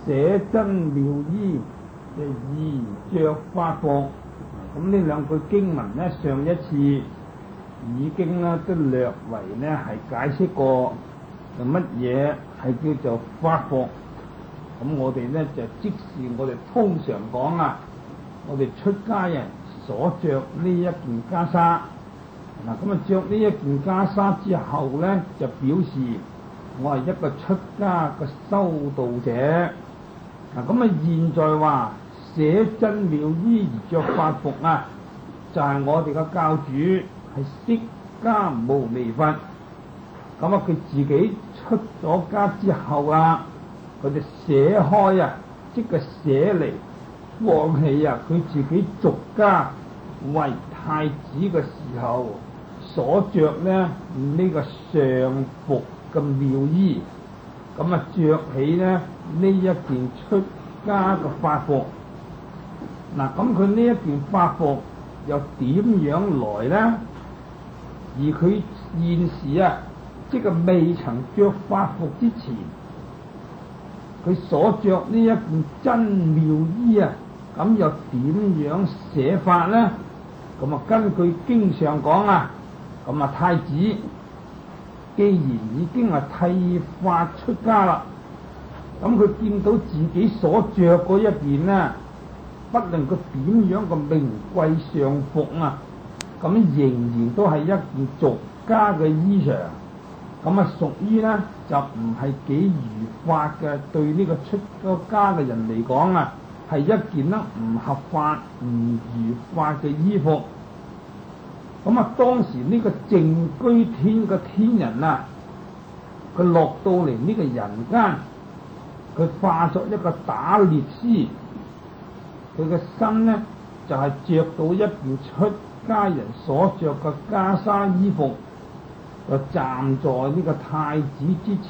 捨真妙衣，衣着法服。咁呢兩句經文咧，上一次已經咧都略為咧係解釋過，乜嘢係叫做法服。咁我哋咧就即是我哋通常講啊，我哋出家人所着呢一件袈裟。嗱，咁啊着呢一件袈裟之後咧，就表示我係一個出家嘅修道者。嗱，咁啊現在話捨真妙衣而着法服啊，就係我哋嘅教主係釋迦牟尼佛。咁啊佢自己出咗家之後啊，佢就捨開啊，即係捨離放棄啊，佢自己俗家為太子嘅時候所着呢個上服嘅妙衣，咁啊着起呢一件出家嘅法服。嗱，咁佢呢一件法服又點樣來呢？而佢現時啊，即係未曾着法服之前，佢所着呢一件真妙衣啊，咁又點樣寫法呢？咁啊，根據經上講啊，咁啊太子既然已經係剃髮出家啦，咁佢見到自己所着嗰一件呢，不論佢點樣嘅名貴上服啊，咁仍然都係一件俗家嘅衣裳，咁啊屬於呢就唔係幾如法嘅，對呢個出咗家嘅人嚟講啊，係一件呢唔合法唔如法嘅衣服。咁啊當時呢個淨居天嘅天人啊，佢落到嚟呢個人間，佢化作一個打獵師，佢嘅身呢就係着到一件出家人所着嘅袈裟衣服，就站在呢個太子之前。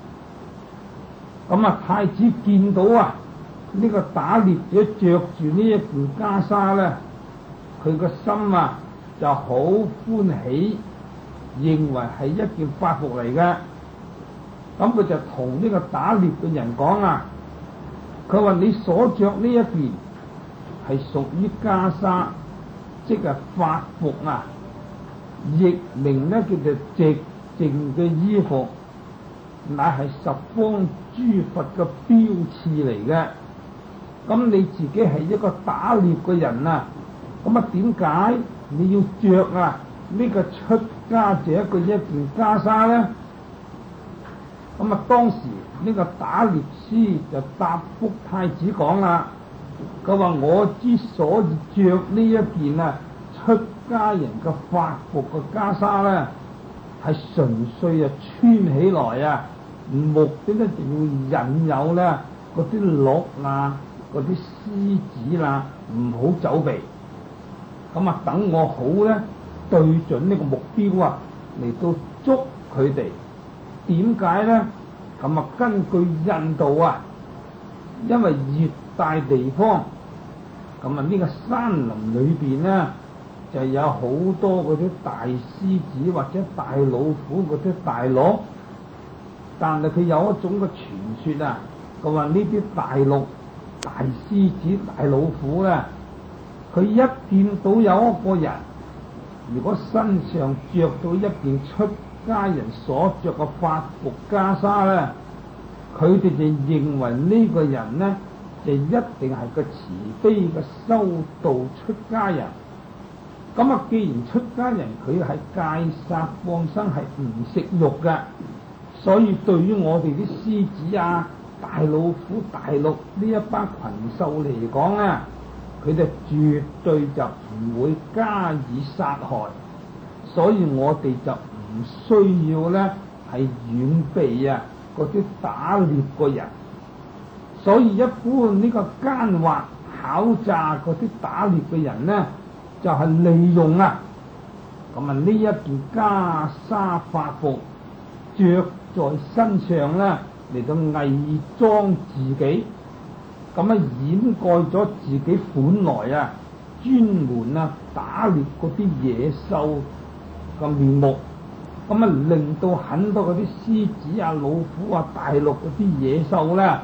咁啊太子見到啊呢個打獵者着住呢一件袈裟咧，佢個心啊就好歡喜，認為係一件法服嚟嘅。咁佢就同呢個打獵嘅人講啊，佢話你所着呢一件係屬於袈裟，即係法服啊，譯名呢叫做寂靜嘅衣服，乃係十方諸佛嘅標誌嚟嘅。咁你自己係一個打獵嘅人啊，咁啊點解你要着啊呢個出家者嘅一件袈裟咧？咁啊當時呢個打獵師就答覆太子講啦，佢話我之所以着呢一件啊出家人嘅法服嘅袈裟咧，係純粹啊穿起來啊，目的咧就要引誘咧嗰啲鹿啊、嗰啲獅子啦唔好走避。咁啊等我好咧對準呢個目標啊嚟到捉佢哋。點解咧？咁啊根據印度啊，因為熱帶地方，咁啊呢個山林裏邊咧就有好多嗰啲大獅子或者大老虎嗰啲大鹿，但係佢有一種嘅傳說啊，佢話呢啲大鹿、大獅子、大老虎咧，佢一見到有一個人，如果身上着到一件出家人所着嘅法服袈裟咧，佢哋就認為呢個人呢，就一定係個慈悲嘅修道出家人。咁啊，既然出家人佢係戒殺放生，係唔食肉嘅，所以對於我哋啲獅子啊、大老虎、大鹿呢一班群獸嚟講咧，佢哋絕對就唔會加以殺害，所以我哋就唔需要咧係遠避啊嗰啲打獵嘅人。所以一般呢個奸猾巧詐嗰啲打獵嘅人呢，就係利用啊咁啊呢一件袈裟法服着在身上咧，嚟到偽裝自己，咁啊掩蓋咗自己本來啊專門啊打獵嗰啲野獸嘅面目，咁啊令到很多嗰啲獅子啊、老虎啊、大鹿嗰啲野獸咧，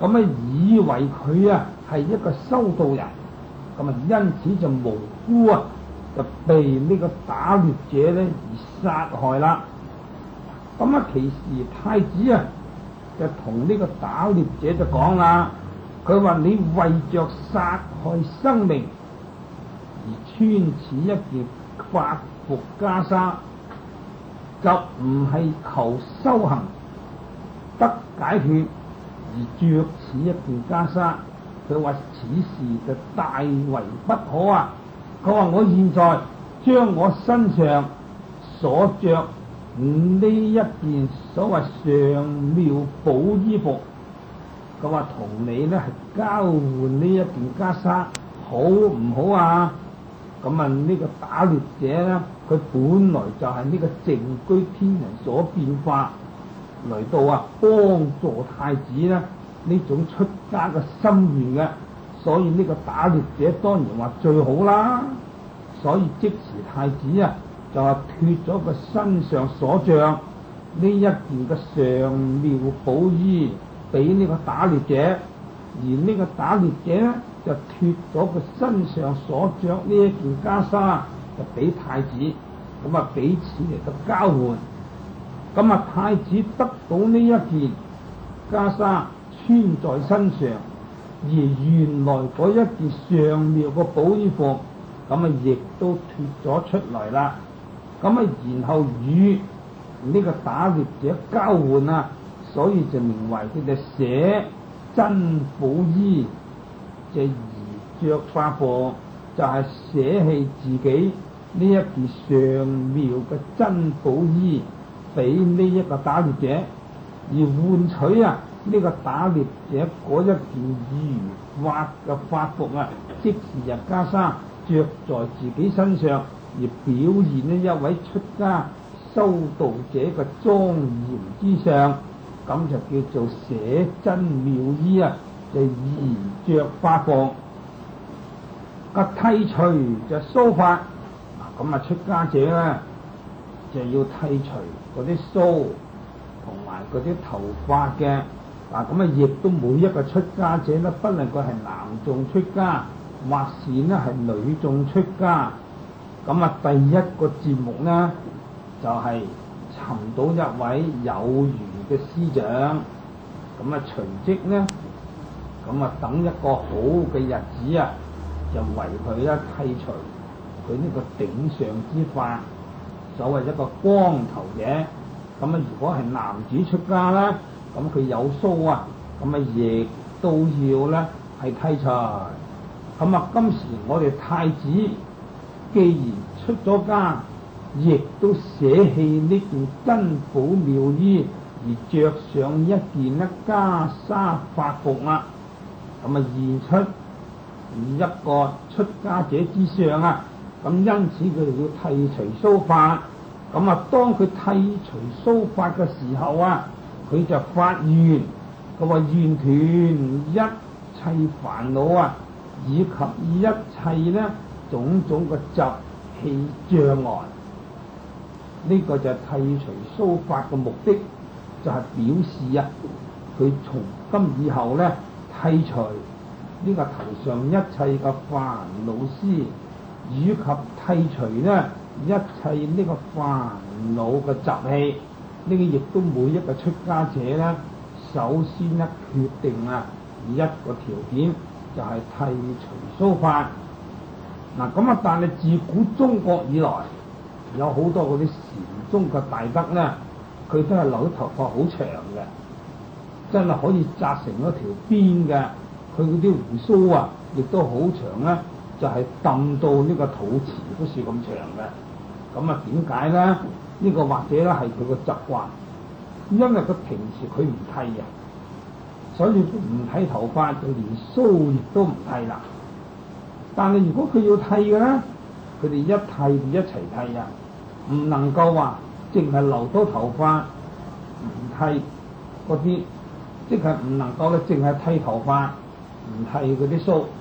咁啊以為佢啊係一個修道人，咁啊因此就無辜啊就被呢個打獵者咧而殺害啦。咁啊其時太子啊就同呢個打獵者就講啦，佢話你為着殺害生命而穿此一件法服袈裟，就唔係求修行得解脫而着此一件袈裟。佢話此事就大為不可啊！佢話我現在將我身上所着呢一件所謂上妙寶衣服，佢話同你呢係交換呢一件袈裟，好唔好啊？咁啊呢個打獵者呢，佢本來就係呢個淨居天人所變化嚟到啊幫助太子呢種出家嘅心願嘅，所以呢個打獵者當然話最好啦。所以即時太子啊就係脫咗個身上所着呢一件嘅上妙寶衣俾呢個打獵者，而呢個打獵者呢就脫咗個身上所着呢一件袈裟就俾太子，咁啊彼此嚟到交換。咁啊太子得到呢一件袈裟穿在身上，而原來嗰一件上妙嘅寶衣服，咁啊亦都脫咗出嚟啦。咁啊然後與呢個打獵者交換啊，所以就名為佢哋捨真寶衣，就而着法服，就係捨棄自己呢一件上妙嘅真寶衣俾呢一個打獵者，而換取啊呢個打獵者嗰一件如法嘅法服啊，即是日袈裟着在自己身上，而表現呢一位出家修道者嘅莊嚴之上，咁就叫做捨真妙衣啊，就而着法服。個剃除就鬚髮，咁啊出家者咧就要剃除嗰啲鬚同埋嗰啲頭髮嘅。咁啊亦都每一個出家者咧，不論佢係男眾出家或是呢係女眾出家，咁啊第一個節目呢就係尋到一位有緣嘅師長，咁啊隨即呢咁啊等一個好嘅日子啊，就為佢咧剃除佢呢個頂上之髮，所謂一個光頭者。咁啊如果係男子出家啦，咁佢有鬚啊，咁啊亦都要咧係剃除。咁啊今時我哋太子既然出咗家，亦都捨棄呢件真寶妙衣，而着上一件咧袈裟法服啦。咁啊現出一個出家者之相啊，咁因此佢哋要剃除鬚髮。咁啊當佢剃除鬚髮嘅時候啊，佢就發願，佢話願斷一切煩惱啊，以及一切呢種種嘅習氣障礙。呢個就係剃除鬚髮嘅目的，就係表示啊，佢從今以後呢剃除呢個頭上一切嘅煩惱絲，以及剃除呢一切呢個煩惱嘅習氣。呢個亦都每一個出家者咧，首先咧決定啊一個條件，就係剃除鬚髮。咁啊，但係自古中國以來，有好多嗰啲禪宗嘅大德咧，佢都係留啲頭髮好長嘅，真係可以紮成一條辮嘅。佢嗰啲鬍鬚啊，亦都好長咧，就係揼到呢個肚臍都算咁長嘅。咁啊，點解咧？呢個或者咧係佢個習慣，因為佢平時佢唔剃啊，所以佢唔剃頭髮，就連鬚亦都唔剃啦。但係如果佢要剃嘅咧，佢哋一剃就一齊剃啊，唔能夠話淨係留多頭髮唔剃嗰啲，即係唔能夠咧淨係剃頭髮唔剃嗰啲鬚，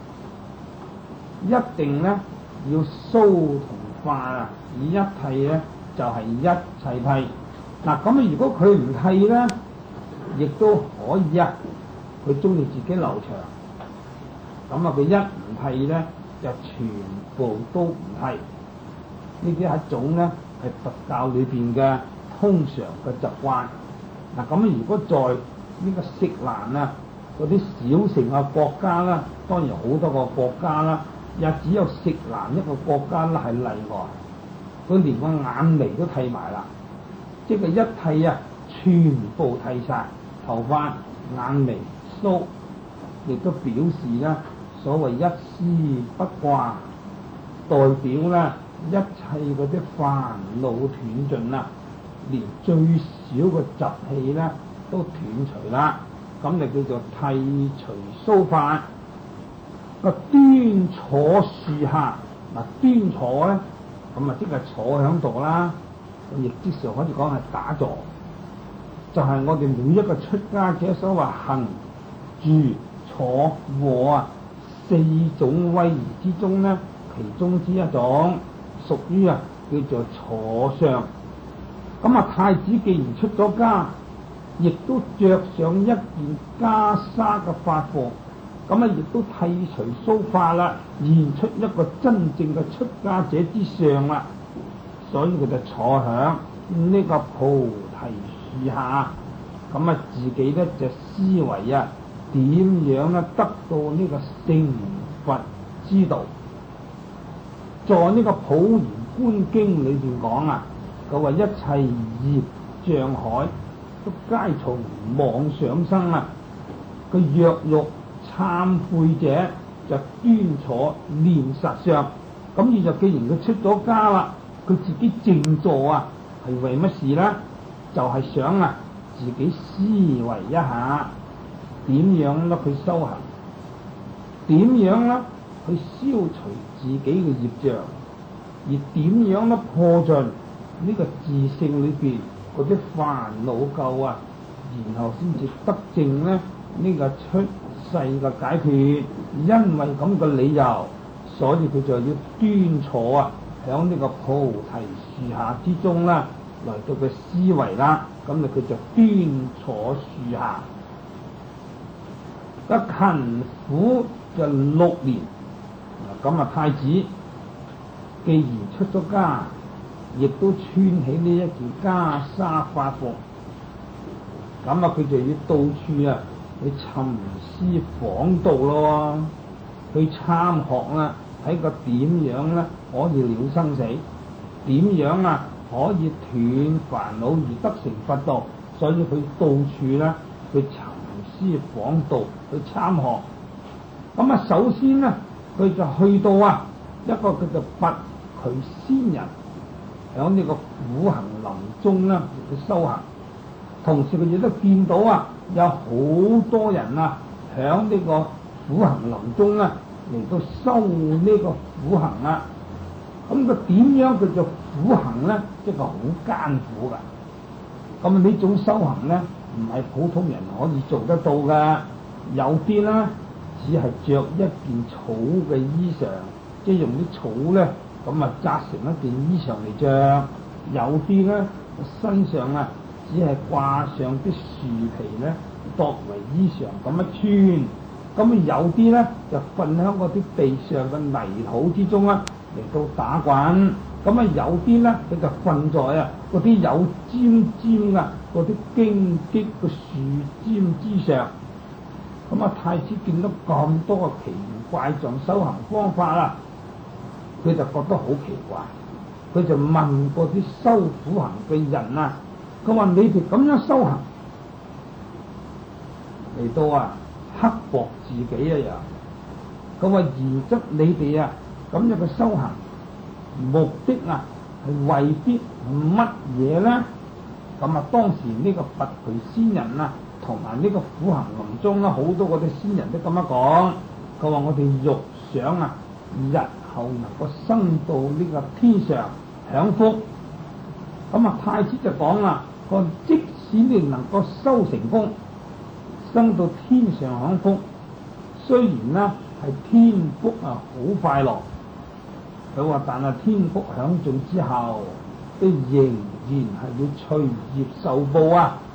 一定咧要鬚同髮啊，以一剃咧。就係一齊剃。咁如果佢唔剃咧，亦都可以啊， 佢中意自己留長，咁啊佢一唔剃咧就全部都唔剃。呢啲係一種咧係佛教裏邊嘅通常嘅習慣。嗱咁如果在呢個錫蘭啊嗰啲小城嘅國家啦，當然好多個國家啦，也只有錫蘭一個國家啦係例外。佢連個眼眉都剃埋啦，即係一剃啊，全部剃晒頭髮、眼眉、鬚，亦都表示咧所謂一絲不掛，代表咧一切嗰啲煩惱斷盡啦，連最少嘅習氣咧都斷除啦，咁就叫做剃除鬚髮。個端坐樹下，嗱端坐咧，咁啊即係坐喺度啦，亦即係可以講係打坐，就係我哋每一個出家者所謂行住坐臥啊四種威儀之中咧，其中之一種屬於啊叫做坐相。咁啊太子既然出咗家，亦都着上一件袈裟嘅法服，咁啊亦都剃除鬚髮啦，現出一個真正嘅出家者之相啦。所以佢就坐響呢個菩提樹下，咁啊自己咧就思維啊點樣咧得到呢個成佛之道。在呢個《普賢觀經》裏邊講啊，佢話一切業障海都皆從妄想生啊。佢若欲懺悔者就端坐念實相。咁而就既然佢出咗家啦，佢自己靜坐啊，係為乜事咧？就係想啊自己思維一下點樣咧去修行，點樣咧去消除自己嘅業障，而點樣咧破盡呢個自性裏邊嗰啲煩惱垢啊，然後先至得證咧呢個出世嘅解脫。因為咁嘅理由，所以佢就要端坐啊響呢個菩提樹下之中啦，嚟到佢思維啦。咁佢就端坐樹下，個勤苦就6年。咁啊太子既然出咗家，亦都穿起呢一件袈裟法服，咁啊佢就要到處啊去尋師訪道咯，去參學啦，睇個點樣咧可以了生死，點樣啊可以斷煩惱而得成佛道。所以佢到處咧去尋師訪道，去參學。咁啊首先咧佢就去到啊一個叫做拔渠仙人響呢個苦行林中咧去修行，同時佢亦都見到啊有好多人啊響呢個苦行林中咧嚟到修呢個苦行啊。咁佢點樣叫做苦行咧？即係好艱苦噶。咁呢種修行咧唔係普通人可以做得到噶。有啲咧只係着一件草嘅衣裳，即係用啲草咧咁啊紮成一件衣裳嚟着。有啲咧身上啊只係掛上啲樹皮咧作為衣裳咁一穿。咁有啲咧就瞓喺嗰啲地上嘅泥土之中啊嚟到打滾。咁啊有啲咧佢就瞓在啊嗰啲有尖尖啊嗰啲荊棘嘅樹尖之上。咁啊太子見到咁多個奇怪狀修行方法啦，佢就覺得好奇怪。佢就問嗰啲修苦行嘅人啊，佢話你哋咁樣修行嚟到啊刻薄自己一樣。佢話然則你哋啊咁樣嘅修行目的啊係為必乜嘢咧？咁啊當時呢個拔渠仙人啊同埋呢個苦行林中啦，好多嗰啲仙人都咁樣講。佢話我哋欲想啊日後能夠生到呢個天上享福。咁啊太子就講啦，佢話即使你能夠修成功，生到天上享福，雖然呢係天福啊好快樂，佢話但係天福享盡之後，都仍然係要隨業受報啊。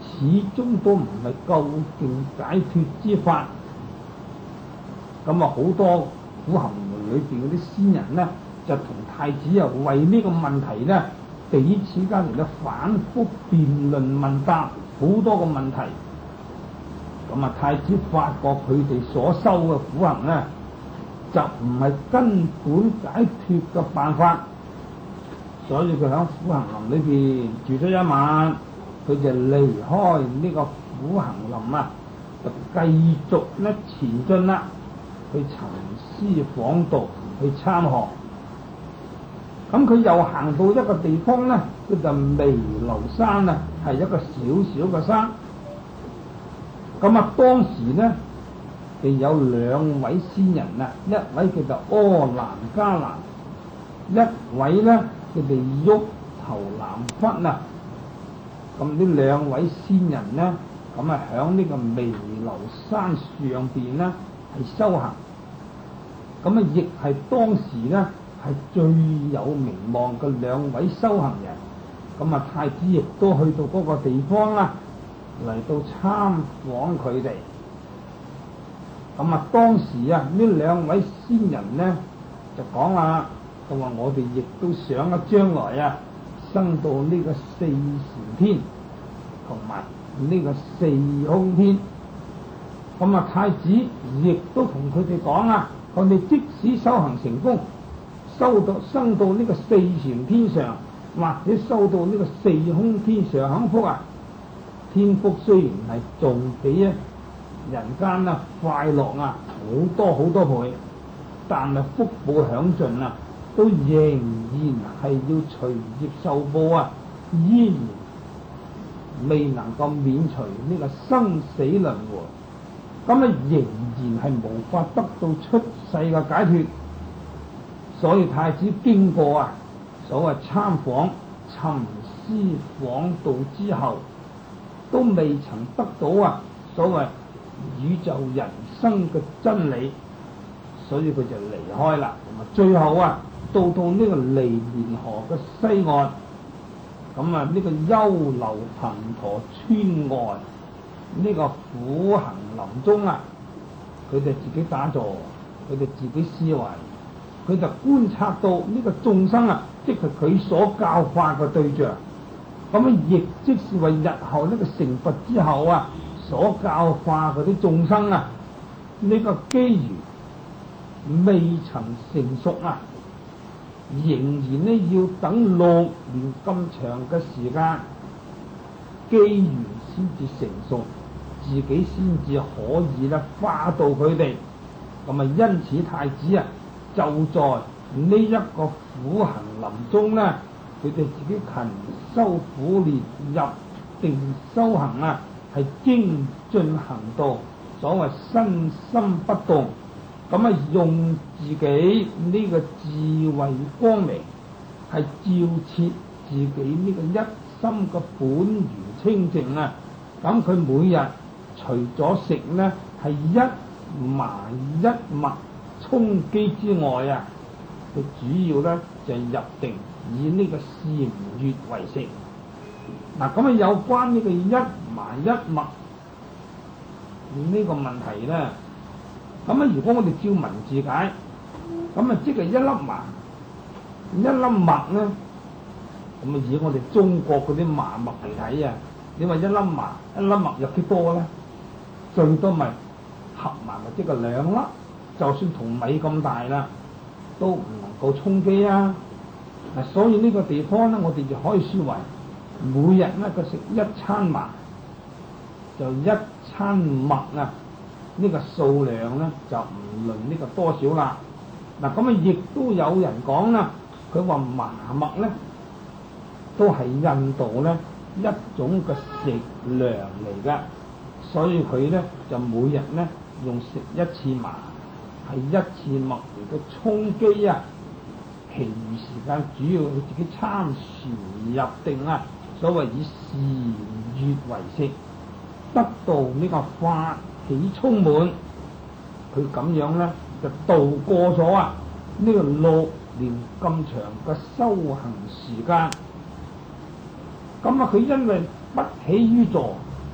始終都唔係究竟解脫之法。咁啊，好多苦行裏邊嗰啲仙人呢，就同太子啊為呢個問題呢，彼此間嚟到反覆辯論問答，好多個問題。咁啊，太子發覺佢哋所修嘅苦行呢，就唔係根本解脫嘅辦法，所以佢喺苦行林裏邊住咗一晚，佢就離開呢個苦行林啊，就繼續咧前進啦，去尋師訪道，去參學。咁佢又行到一個地方咧，佢就彌樓山啊，係一個小小嘅山。咁啊，當時咧就有兩位仙人啊，一位叫做柯蘭迦蘭，一位咧佢哋鬱頭南忽啊。咁呢兩位仙人咧，咁啊響呢個彌樓山上邊咧係修行。咁啊，亦係當時咧係最有名望嘅兩位修行人。咁啊，太子亦都去到嗰個地方啦，嚟到參訪佢哋。咁啊，當時啊，呢兩位仙人咧就講啦，佢話我哋亦都想啊，將來啊，生到呢個四禪天同埋呢個四空天。咁啊，太子亦都同佢哋講啊，我哋即使修行成功，生到呢個四禪天上，或者修到呢個四空天上享福啊，天福雖然係仲比啊人間啊快樂啊好多好多倍，但係福報享盡啊，都仍然係要隨業受報啊，依然未能夠免除呢個生死輪迴，咁啊仍然係無法得到出世嘅解脫。所以太子經過啊所謂參訪尋師訪道之後，都未曾得到啊所謂宇宙人生嘅真理，所以佢就離開啦。咁啊，最後啊到呢個尼連河嘅西岸，咁啊呢個優樓頻陀村外呢個苦行林中啊，佢哋自己打坐，佢哋自己思維，佢就觀察到呢個眾生啊，即係佢所教化嘅對象。咁啊，亦即是為日後呢個成佛之後啊，所教化嗰啲眾生啊，呢個機緣未曾成熟啊，仍然呢要等6年咁長嘅時間，機緣先至成熟，自己先至可以咧化度佢哋。咁啊，因此太子啊，就在呢一個苦行林中咧，佢哋自己勤修苦練，入定修行啊，係精進行道。所謂身心不動，咁啊用自己呢個智慧光明，係照徹自己呢個一心嘅本源清淨啊。咁佢每日除咗食呢係一麻一麥充飢之外啊，佢主要咧就係入定，以呢個禪悅為食。嗱，咁啊有關呢個一麻一麥呢個問題咧，咁啊如果我哋照文字解，咁啊即係一粒麻一粒麥咧，咁啊以我哋中國嗰啲麻麥嚟睇啊，你話一粒麻一粒麥有幾多咧？最多咪合埋咪即係2粒，就算同米咁大啦，都唔能夠充飢啊！嗱，所以呢個地方咧，我哋就可以說為每日咧佢食一餐麻，就一餐麥啊！呢個數量咧就唔論呢個多少啦。嗱，咁啊亦都有人講啦，佢話麻麥咧都係印度咧一種嘅食糧嚟㗎，所以佢咧就每日咧用食一次麻，係一次麥嚟到充飢啊！其餘時間主要佢自己參禪入定啊，所謂以禪悅為食，得到呢個法喜充滿，佢咁樣咧就度過咗啊呢個6年咁長嘅修行時間。咁啊，佢因為不起於坐，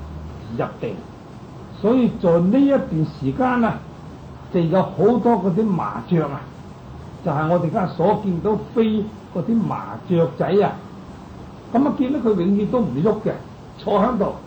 而入定。所以在呢一段時間啊，就有好多嗰啲麻雀啊，就係我哋而家所見到飛嗰啲麻雀仔啊，咁啊見到佢永遠都唔喐嘅，坐喺度，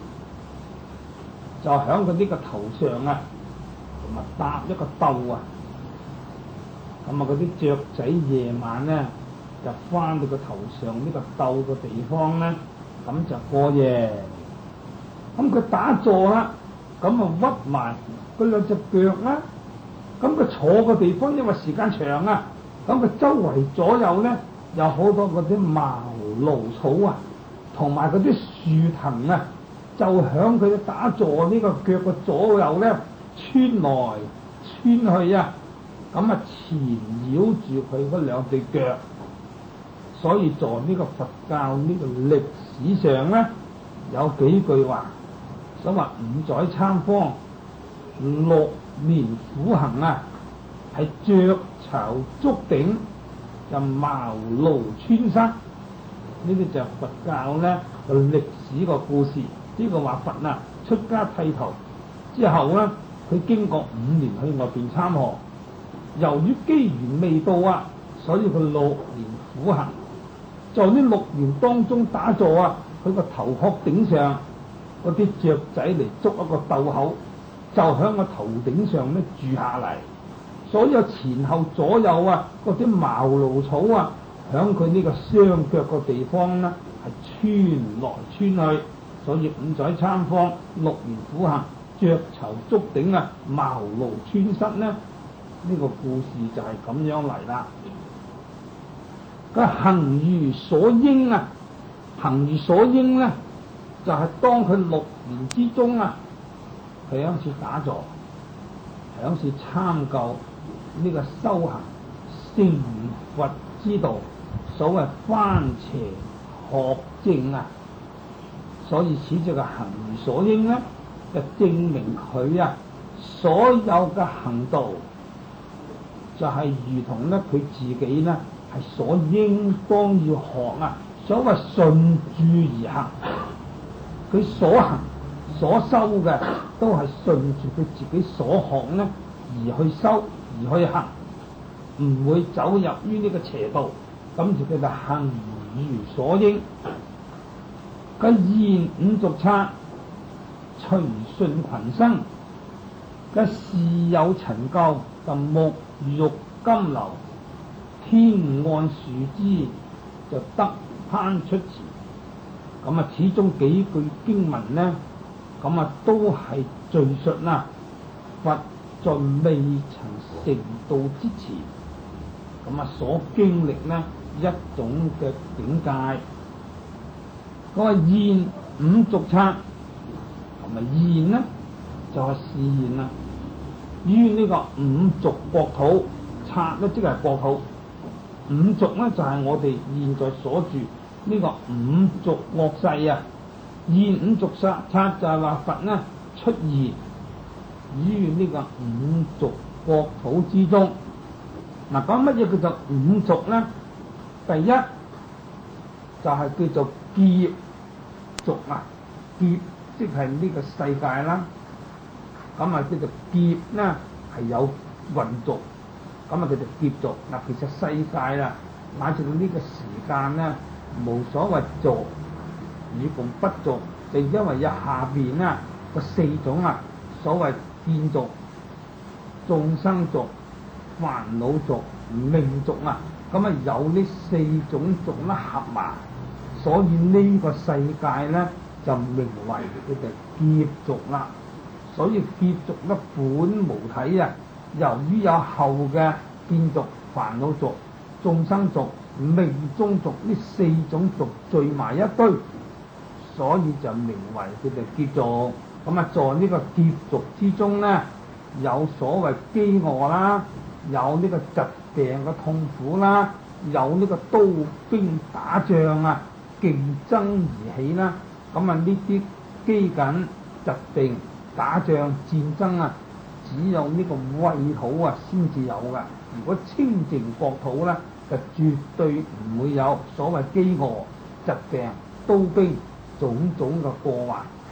就喺佢呢個頭上啊，同埋搭一個竇啊，咁啊嗰啲雀仔夜晚咧就翻到個頭上呢個竇嘅地方咧，咁就過夜。咁佢打坐啦，咁啊屈埋嗰兩隻腳啦，咁佢坐嘅地方因為時間長啊，咁佢周圍左右咧有好多嗰啲茅蘆草啊，同埋嗰啲樹藤啊，就響佢打坐呢個腳嘅左右咧穿來穿去啊，咁啊纏繞住佢嗰兩對腳。所以在呢個佛教呢個歷史上咧，有幾句話，所謂五載參方，六年苦行啊，係雀巢築頂，就茅蘆穿膝。呢啲就係佛教咧個歷史個故事。呢個話佛啊出家剃頭之後咧，佢經過5年去外邊參學，由於機緣未到啊，所以佢6年苦行。在呢6年當中打坐啊，佢個頭殼頂上嗰啲雀仔嚟捉一個竇口，就喺個頭頂上咧住下嚟。所有前後左右啊，嗰啲茅蘆草啊，喺佢呢個雙腳個地方咧係穿來穿去。所以五載參方，6年苦行，雀巢築頂啊，茅蘆穿膝呢，呢個故事就係咁樣嚟啦。佢行如所應啊，行如所應咧，就係當佢6年之中啊，佢響處打坐，響處參究呢個修行成佛之道，所謂翻邪學正啊。所以此即係行如所應咧，就證明佢啊所有嘅行道就係如同咧佢自己咧係所應當要學啊。所謂順住而行，佢所行所修嘅都係順住佢自己所學咧而去修而去行，唔會走入於呢個邪道。咁就叫做行如所應。佢現五濁剎，隨順群生，嘅事有陳舊，就沐浴金流，天案樹枝就得攀出詞。咁啊，始終幾句經文呢，咁啊都係敘述啦，佛在未曾成道之前，咁啊所經歷呢一種嘅境界。佢話現五濁剎，同埋現呢就係示現啦。於呢個五濁國土，剎咧即係國土，五濁咧就係我哋現在所住呢個五濁惡世啊。現五濁剎就係話佛呢出現於呢個五濁國土之中。嗱，講乜嘢叫做五濁咧？第一就係叫做劫濁啊，劫即係呢個世界啦。咁啊叫做劫咧係有混濁，咁啊叫做劫濁。嗱，其實世界啦，乃至到呢個時間咧，無所謂濁與共不濁，就因為有下邊啊個4種啊，所謂見濁、眾生濁、煩惱濁、命濁啊，咁啊有呢4種濁啦合埋，所以呢個世界咧就名為佢哋劫濁啦。所以劫濁咧本無體啊，由於有後嘅見濁、煩惱濁、眾生濁、命中濁呢4種濁聚埋一堆，所以就名為佢哋劫濁。咁啊，在呢個劫濁之中咧，有所謂飢餓啦，有呢個疾病嘅痛苦啦，有呢個刀兵打仗啊，競爭而起啦。咁啊，呢啲饑饉、疾病、打仗、戰爭啊，只有呢個穢土啊先至有噶。如果清淨國土咧，就絕對唔會有所謂饑餓、疾病、刀兵種種嘅過患。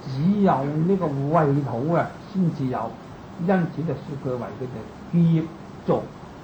只有呢個穢土啊先至有，因此就說佢為佢哋劫族。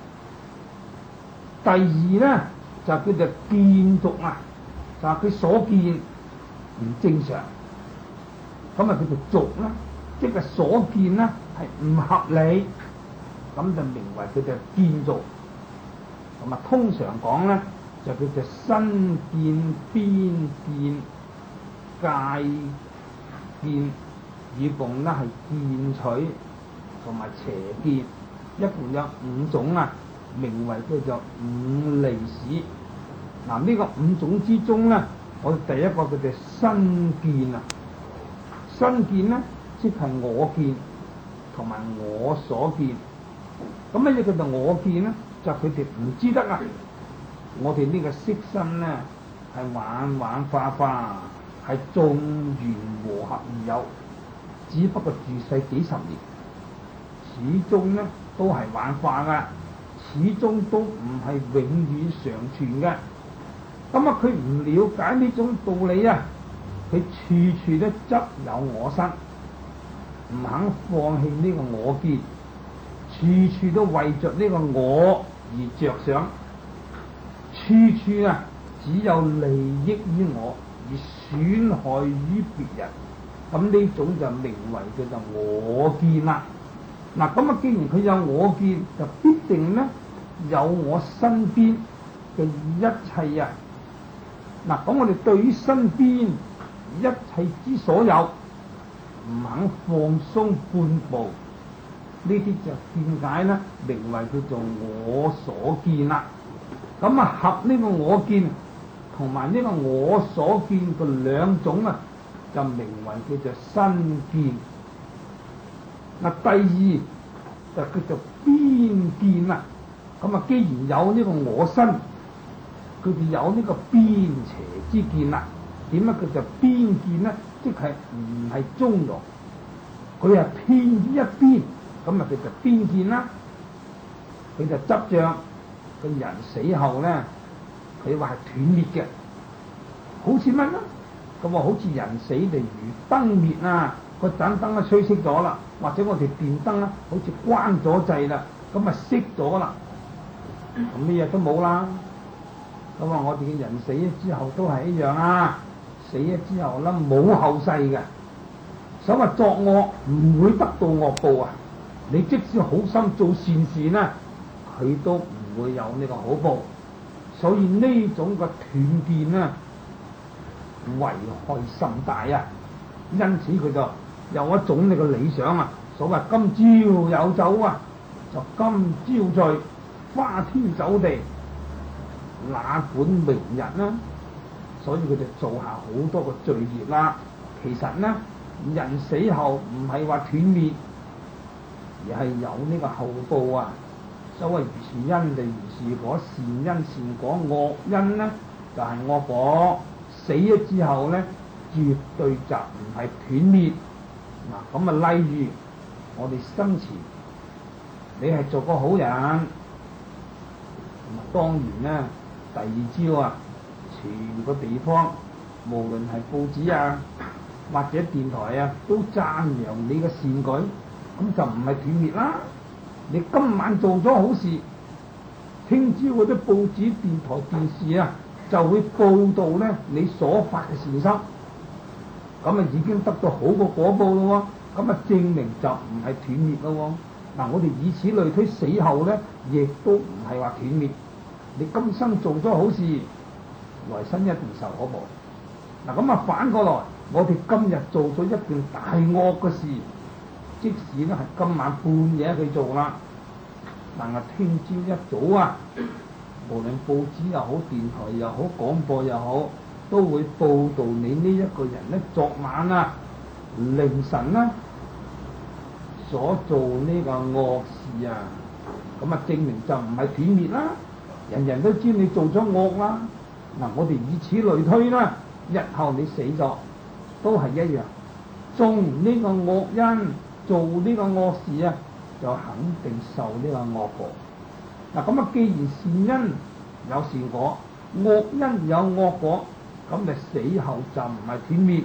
第二咧就叫做見族啊，就係佢所見唔正常，咁啊叫做族啦，即係所見咧係唔合理，咁就名為佢哋見族。咁啊通常講咧就叫做身見、邊見、界見，以共咧係見取同埋邪見，一共有五種啊，名為叫做五利使。嗱，呢個五種之中咧，我哋第一個叫做身見啊，身見咧即係我見同埋我所見。咁乜嘢叫做我見咧？就佢哋唔知得啊！我哋呢個色身咧係幻幻化化，係眾緣和合而有，只不過住世幾十年，始終咧都係幻化噶，始終都唔係永遠常存嘅。咁啊，佢唔了解呢種道理啊，佢處處都執有我身，唔肯放棄呢個我見，處處都為着呢個我而着想，處處啊只有利益於我而損害於別人，咁呢種就名為叫做我見啦。嗱，咁啊，既然佢有我見，就必定咧有我身邊嘅一切啊。嗱，咁我哋對於身邊一切之所有唔肯放鬆半步，呢啲就見解咧，名為叫做我所見啦。咁啊，合呢個我見同埋呢個我所見嘅兩種啊，就名為叫做身見。嗱，第二就叫做邊見啦。咁啊，既然有呢個我身，佢哋有呢個邊邪之見啦。點解佢就邊見咧？即係唔係中庸，佢係偏於一邊，咁啊佢就邊見啦。佢就執着個人死後咧，佢話係斷滅嘅，好似乜咧？咁啊，好似人死就如燈滅啊，個盞燈都吹熄咗啦，或者我哋電燈啦，好似關咗掣啦，咁啊熄咗啦，咁咩嘢都冇啦。咁啊，我哋嘅人死咗之後都係一樣啊，死咗之後咧冇後世嘅，所謂作惡唔會得到惡報啊！你即使好心做善事咧，佢都唔會有呢個好報。所以呢種嘅斷見咧，危害甚大啊！因此佢就有一種呢個理想啊，所謂今朝有酒啊，就今朝醉，花天酒地，哪管明日呢？所以佢哋做下好多個罪業啦。其實呢，人死後唔係話斷滅，而係有呢個後報啊。所謂如是因就如是果，善因善果，惡因呢就係惡果。死咗之後呢，絕對就唔係斷滅。嗱，咁啊，例如我哋生前你係做個好人，當然呢，第二朝啊，全個地方無論係報紙啊或者電台啊都讚揚你嘅善舉，咁就唔係斷滅啦。你今晚做咗好事，聽朝嗰啲報紙、電台、電視啊就會報導咧你所發嘅善心，咁啊已經得到好個果報咯喎，咁啊證明就唔係斷滅咯喎。嗱，我哋以此類推，死後咧亦都唔係話斷滅。你今生做咗好事，來生一定受果報。嗱，咁啊反過來，我哋今日做咗一件大惡嘅事，即使咧係今晚半夜去做啦，但係聽朝一早啊，無論報紙又好、電台又好、廣播又好，都會報導你呢一個人咧昨晚啊凌晨啦所做呢個惡事啊，咁啊證明就唔係斷滅啦。人人都知你做咗惡啦。嗱，我哋以此類推啦，日後你死咗都係一樣，種呢個惡因，做呢個惡事啊，就肯定受呢個惡報。嗱，咁啊，既然善因有善果，惡因有惡果，咁就死後就唔係斷滅，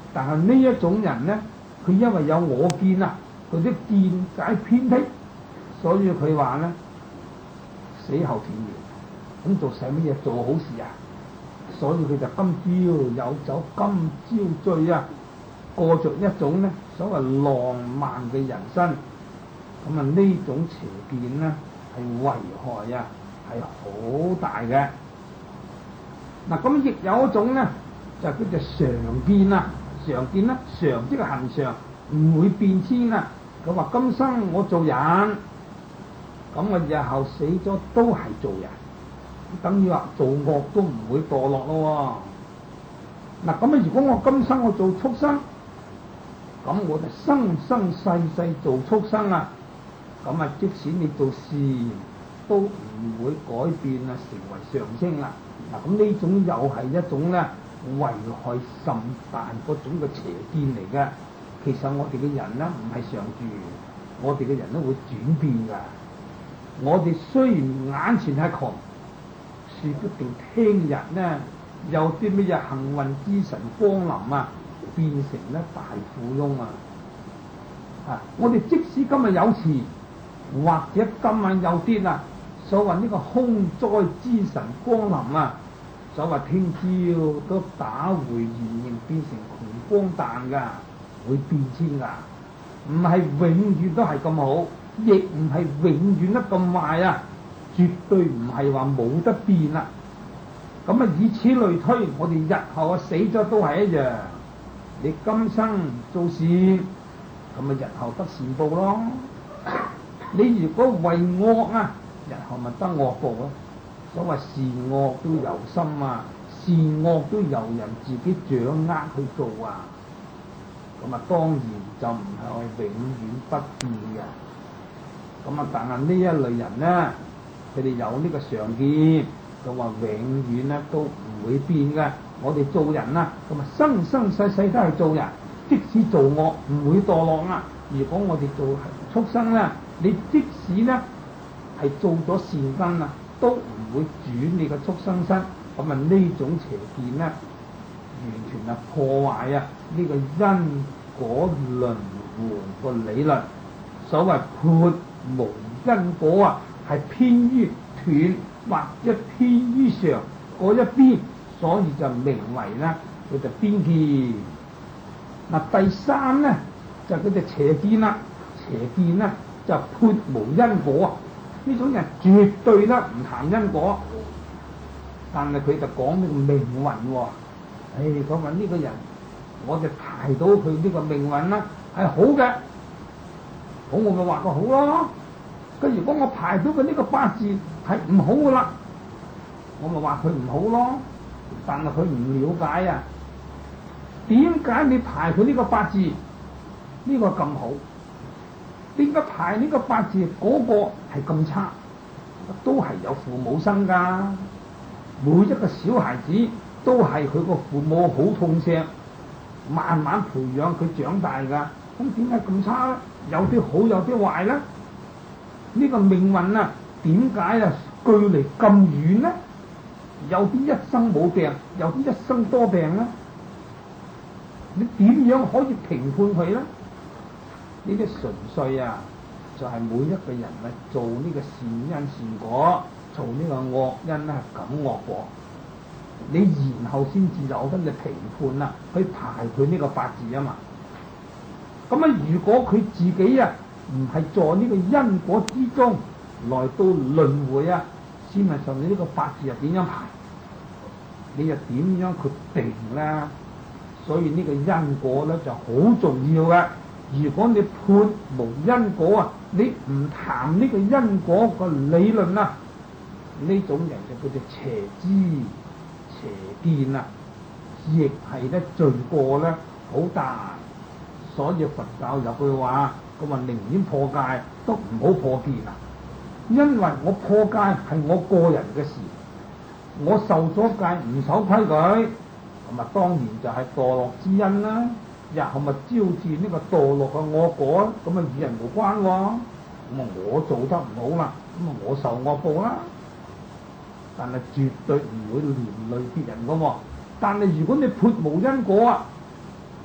但係呢一種人咧，佢因為有我見啊，佢啲見解偏僻，所以佢話咧死後斷緣，咁做使乜嘢做好事啊？所以佢就今朝有酒今朝醉啊，過着一種咧所謂浪漫嘅人生。咁啊呢種邪見咧係危害啊係好大嘅。嗱咁亦有一種咧就叫做常見啊，常見啦，常即係恒常，唔會變遷啊。佢話今生我做人，咁我日後死咗都係做人，等於話做惡都唔會墮落咯。嗱咁啊，如果我今生我做畜生，咁我就生生世世做畜生啊。咁啊，即使你做善都唔會改變啊，成為上升啦。嗱，咁呢種又係一種咧危害甚大嗰種嘅邪見嚟嘅。其實我哋嘅人咧唔係常住，我哋嘅人都會轉變㗎。我哋雖然眼前係窮，說不定聽日咧有啲乜嘢幸運之神光臨啊，變成咧大富翁啊！我哋即使今日有錢，或者今晚有啲啊，所謂呢個空災之神光臨啊，所謂聽朝都打回原形，變成窮光蛋㗎，會變遷㗎，唔係永遠都係咁好，亦唔係永遠得咁壞啊，絕對唔係話冇得變啦。咁啊，以此類推，我哋日後啊死咗都係一樣。你今生做善，咁啊日後得善報咯。你如果為惡啊，日後咪得惡報咯。所謂善惡都由心啊，善惡都由人自己掌握去做啊。咁啊，當然就唔係永遠不變嘅。咁啊，但係呢一類人咧，佢哋有呢個常見，就話永遠咧都唔會變嘅。我哋做人啊，咁啊生生世世都係做人，即使做惡唔會墮落啊。如果我哋做畜生咧，你即使咧係做咗善根啊，都唔會轉你個畜生身。咁啊呢種邪見咧，完全係破壞啊呢個因果輪迴個理論。所謂撥無因果啊，係偏於斷或者偏於常嗰一邊，所以就名為咧佢就邊見。嗱，第三咧就佢哋邪見啦，邪見咧就撥無因果啊！呢種人絕對咧唔談因果，但係佢就講呢個命運喎。講話呢個人，我就排到佢呢個命運啦，係好嘅，好我咪話佢好咯。咁如果我排到佢呢個八字係唔好噶啦，我咪話佢唔好咯。但係佢唔了解啊，點解你排佢呢個八字呢個咁好？點解排呢個八字嗰個係咁差？都係有父母生㗎，每一個小孩子都係佢個父母好痛錫，慢慢培養佢長大㗎。咁點解咁差咧？有啲好，有啲壞咧。呢個命運啊，點解啊距離咁遠咧？有啲一生冇病，有啲一生多病咧。你點樣可以評判佢咧？呢啲純粹啊，就係每一個人啊做呢個善因善果，做呢個惡因咧係感惡果。你然後先至有得嘅評判啊，去排佢呢個八字啊嘛。咁啊，如果佢自己啊唔係在呢個因果之中來到輪迴啊，試問上你呢個八字又點樣排？你又點樣決定咧？所以呢個因果咧就好重要嘅。如果你撥無因果啊，你唔談呢個因果個理論啊，呢種人就叫做邪知邪見啊，亦係咧罪過咧好大。所以佛教有句話，佢話寧願破戒都唔好破見啊，因為我破戒係我個人嘅事，我受咗戒唔守規矩，咁啊當然就係墮落之因啦。日後咪招致呢個墮落嘅惡果，咁啊與人無關喎。咁啊我做得唔好啦，咁啊我受惡報啦。但係絕對唔會連累別人噶喎。但係如果你撥無因果啊，咁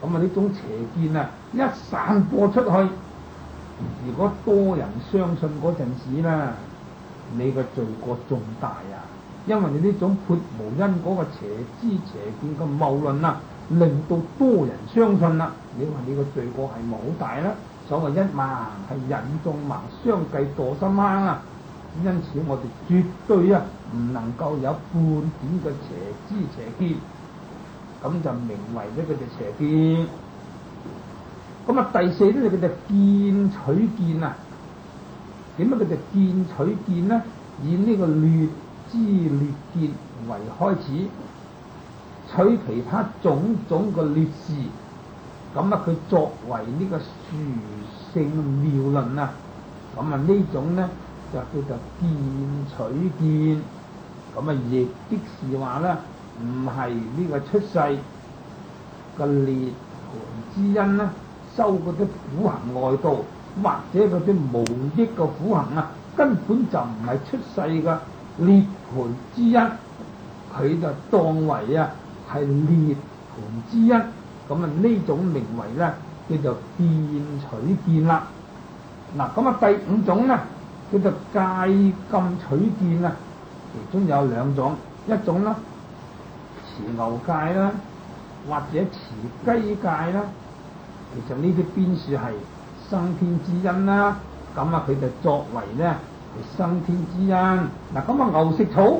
咁啊呢種邪見啊一散播出去，如果多人相信嗰陣時咧，你個罪過仲大啊！因為你呢種撥無因嗰個邪知邪見嘅謬論啊，令到多人相信啦。你話你個罪過係咪好大啦？所謂一盲係引眾盲，相繼墮深坑啊！因此我哋絕對啊唔能夠有半點嘅邪知邪見，咁就名為呢個就邪見。咁啊第四咧就叫做見取見啊。點解佢就見取見呢？以呢個劣知劣見為開始，取其他種種嘅劣事，咁啊佢作為呢個殊勝妙論啊，咁啊呢種呢就叫做見取見。咁啊亦即是話咧，唔係呢個出世嘅涅槃之因咧，修嗰啲苦行外道，或者嗰啲無益嘅苦行啊，根本就唔係出世嘅涅槃之因，佢就當為啊係涅槃之因。咁啊呢種名為咧叫做見取見啦。嗱，咁啊第五種咧叫做戒禁取見啊，其中有兩種，一種咧持牛戒啦，或者持雞戒啦。其實呢啲邊處係生天之因啦，咁啊佢就作為咧係生天之因。嗱，咁啊牛食草，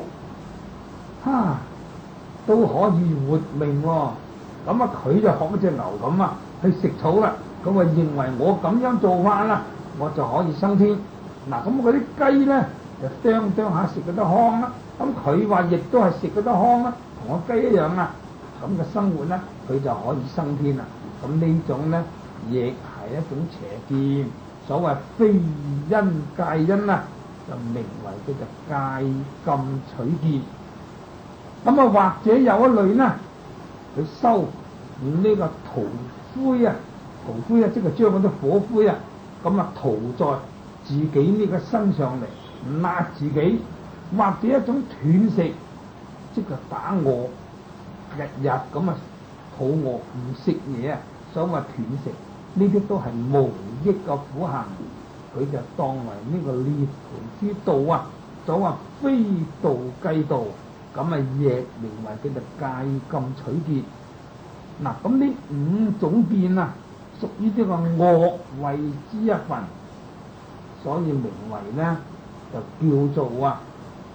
都可以活命喎。咁啊佢就學一隻牛咁啊去食草啦。咁啊認為我咁樣做法啦，我就可以生天。嗱，咁嗰啲雞咧就啄下食嗰啲糠啦。咁佢話亦都係食嗰啲糠啦，同個雞一樣啊。咁嘅生活咧，佢就可以生天啦。咁呢種咧亦係一種邪見，所謂非因戒因啊，就名為叫做戒禁取見。咁啊或者有一類呢，佢修呢個塗灰啊，即係將嗰啲火灰啊，咁啊塗在自己呢個身上嚟辣自己，或者一種斷食，即係打餓，日日咁啊肚餓唔食嘢啊，所謂斷食，呢啲都係無益嘅苦行，佢就當為呢個涅槃之道啊，所謂非道計道，咁啊亦名為叫做戒禁取見。嗱，咁呢五種見啊，屬於呢個惡慧之一份，所以名為咧就叫做啊，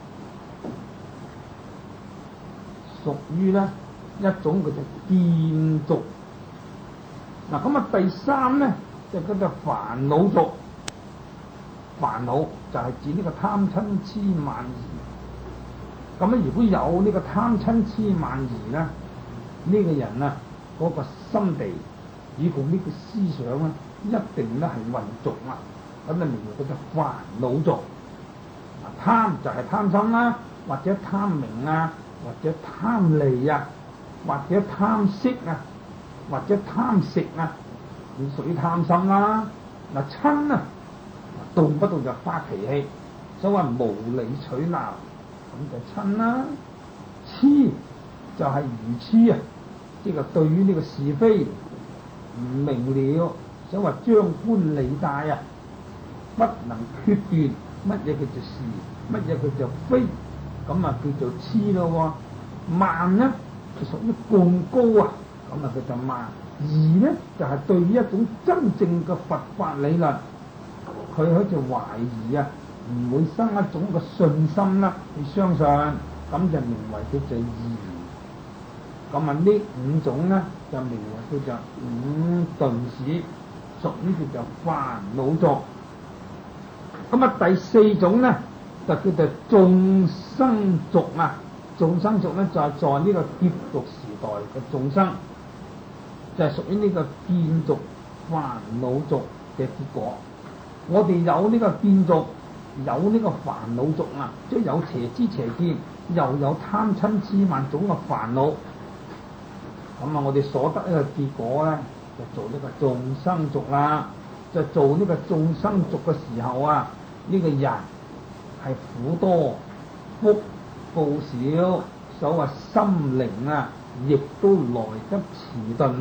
屬於咧一種叫做見濁。嗱，咁啊第三咧就叫做煩惱濁。煩惱就係指呢個貪嗔痴慢疑。咁咧如果有呢個貪嗔痴慢疑咧，呢個人啊嗰個心地以及呢個思想咧，一定咧係混濁啦。咁啊名為叫做煩惱濁。貪就係貪心啦，或者貪名啊，或者貪利啊，或者貪色啊，或者貪食啊，你屬於貪心啦。嗱，嗔啊，動不動就發脾氣，所謂無理取鬧，咁就嗔啦。痴就係愚痴啊，即係對於呢個是非唔明了，所謂張冠李戴啊，不能決斷乜嘢叫做是，乜嘢叫做非，咁啊叫做痴咯。慢呢就屬於貢高啊，咁啊叫做慢。疑呢就係對於一種真正嘅佛法理論，佢好似懷疑啊，唔會生一種嘅信心啦，去相信，咁就名為叫做疑。咁啊呢五種呢就名為叫做五鈍使，屬於叫做煩惱濁。咁啊第四種呢就叫做眾生濁啊。眾生濁咧就係在呢個劫濁時代嘅眾生，就係屬於呢個見濁煩惱濁嘅結果。我哋有呢個見濁，有呢個煩惱濁啊，即係有邪知邪見，又有貪嗔痴慢種嘅煩惱。咁啊，我哋所得呢個結果咧，就做呢個眾生濁啦。就做呢個眾生濁嘅時候啊，呢個人係苦多福報少，所謂心靈啊，亦都來得遲鈍啦。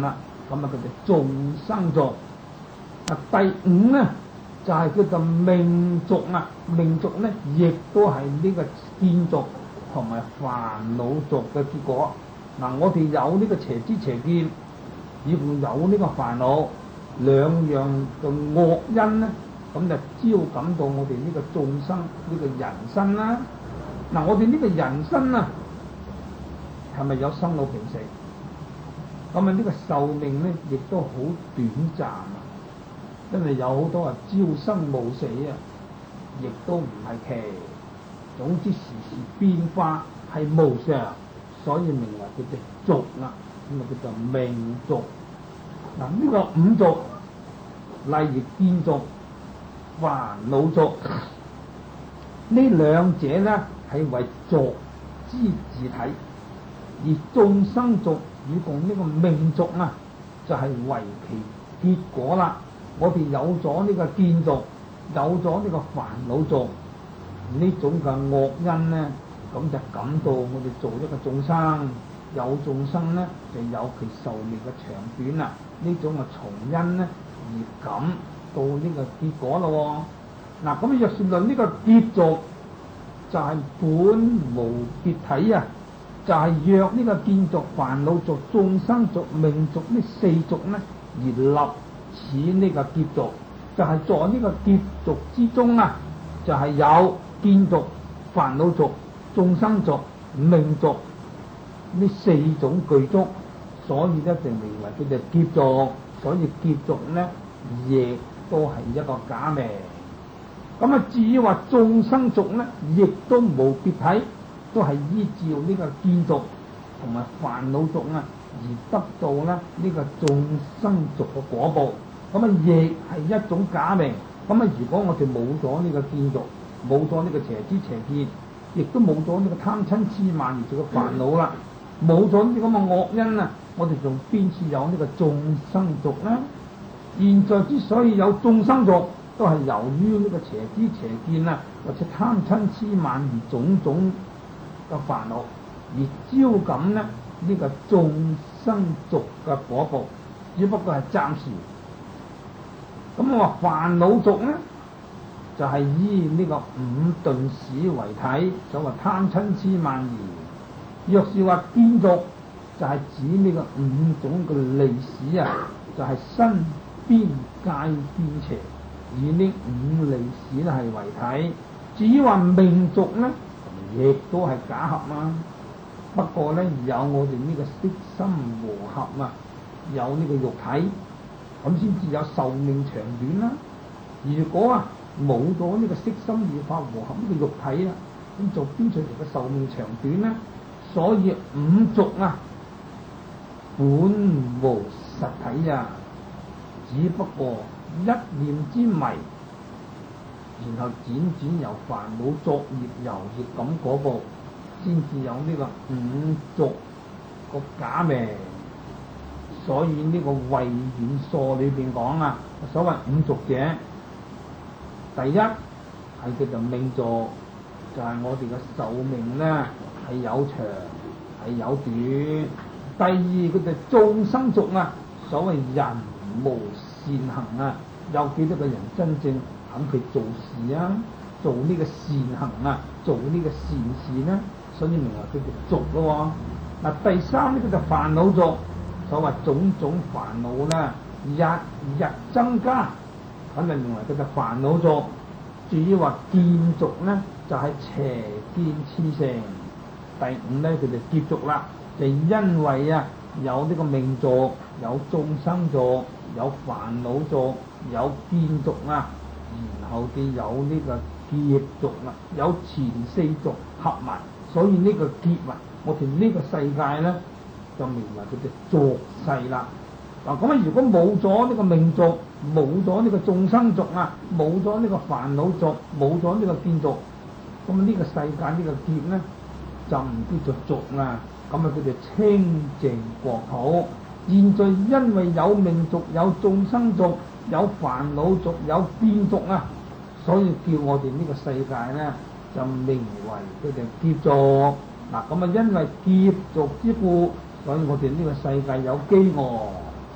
咁啊叫做眾生族。第五咧就係叫做命族啊，命族咧亦都係呢個見族同埋煩惱族嘅結果。我哋有呢個邪知邪見，以及有呢個煩惱兩樣嘅惡因咧，咁就招感到我哋呢個眾生呢個人生啦。我哋呢個人生啊，係咪有生老病死？咁呢個壽命咧，亦都好短暫啊！因為有好多朝生暮死啊，亦都唔係奇。總之時時變化係無常，所以名為叫做族啦，咁啊叫做命族。呢個五族，例如見族、煩惱族，呢兩者咧係為族之自體，而眾生族與共呢個命族啊，就係為其結果啦。我哋有咗呢個見族，有咗呢個煩惱族，呢種嘅惡因咧，咁就感到我哋做一個眾生，有眾生咧就有其壽命嘅長短啦。呢種嘅從因咧而感到呢個結果咯。咁若是論呢個劫族，就係本無別體啊，就係若呢個見族、煩惱族、眾生族、命族呢四族咧而立此呢個劫族，就係在呢個劫族之中啊，就係有見族、煩惱族、眾生族、命族呢四種具足，所以一定名為佢哋劫族。所以劫族咧亦都係一個假名。至於話眾生族咧，亦都無別體，都係依照呢個見族同埋煩惱族啊而得到咧呢個眾生族嘅果報。亦係一種假名。如果我哋冇咗呢個見族，冇咗呢個邪知邪見，亦都冇咗呢個貪嗔痴慢疑做嘅煩惱啦，冇咗呢啲咁嘅惡因啊，我哋仲邊處有呢個眾生族呢？現在之所以有眾生族，都係由於呢個邪知邪見啊，或者貪嗔痴慢疑種種嘅煩惱，而招感呢個眾生族嘅果報，只不過係暫時。我話煩惱族呢，就係依呢個五鈍使為體，所謂貪嗔痴慢疑。若是話見族，就係指呢個五種嘅利使啊，就係身邊界邊邪，以呢五利使係為體。至於話命族呢，亦都係假合啊。不過呢，有我哋呢個色心和合啊，有呢個肉體，咁先至有壽命長短啦。如果冇咗呢個色心二法和合呢個肉體啊，咁就邊出嚟嘅壽命長短呢？所以五族本無實體啊，只不過一念之迷，然後輾轉由煩惱作業由業感果報，先至有呢個五族個假名。所以呢個慧遠疏裏邊講所謂五族者，第一係叫做命族，就係我哋嘅壽命咧係有長係有短。第二佢就眾生族所謂人無善行有幾多個人真正肯去做事做呢個善行做呢個善事呢？所以名為叫做族咯。第三呢，叫做煩惱族，所謂種種煩惱日日增加，咁就名為叫做煩惱族。至於話見族呢，就係邪見熾盛。第五呢，佢就劫族啦，就因為有呢個命族，有眾生族，有煩惱族，有見族然後嘅有呢個劫族有前四族合埋，所以呢個劫我哋呢個世界呢，就名為佢哋族世啦。如果冇咗呢個命族，冇咗呢個眾生族冇咗呢個煩惱族，冇咗呢個見族，咁呢個世界呢個劫呢，就唔叫做族咁佢哋清淨國土。現在因為有命族、有眾生族、有煩惱族、有見族所以叫我哋呢個世界呢，就名為佢哋劫族。因為劫族之故，所以我哋呢個世界有飢餓，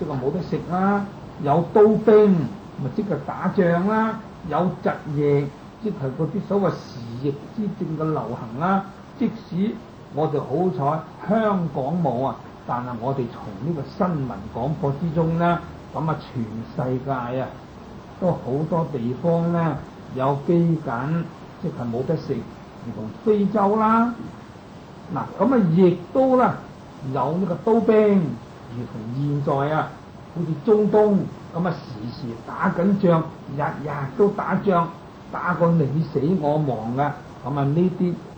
即係冇得食啦；有刀兵，咪即係打仗啦；有疾疫，即係嗰啲所謂時疫之症嘅流行啦。即使我哋好彩香港冇啊，但係我哋從呢個新聞廣播之中咧，咁啊全世界啊都好多地方咧有饑饉，即係冇得食，如同非洲啦。嗱，咁啊亦都啦有呢個刀兵，如同現在啊，好似中東咁啊時時打緊仗，日日都打仗，打個你死我亡嘅。咁啊呢啲